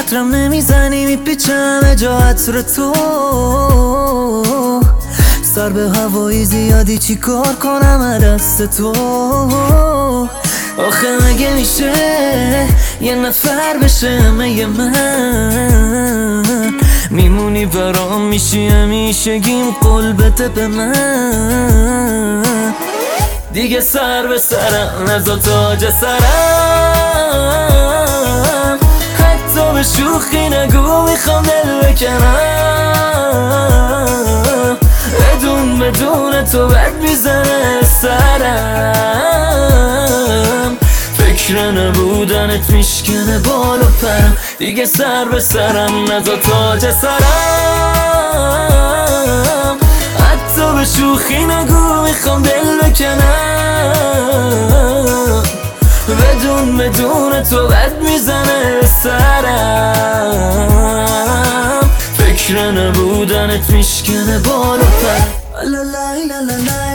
عطرم نمیزنی میپیچم جا عطر تو، سر به هوایی زیادی چی کار کنم دست تو. آخه مگه میشه یه نفر بشه مگه من میمونی برام میشی همیشگیم قول بده به من. دیگه سر به سرم نزا تاج سرم، حتی به شوخی نگو میخوام دل بکنم. بدون تو بد میزنه سرم، فکر نبودنت میشکنه بال و پرم. دیگه سر به سرم نزا تاج سرم، حتی به شوخی نگو میخوام دل بکنم. بدون تو بد میزنه سرم، فکر نبودنت میشکنه بال و پرم. لا لا لا لا لا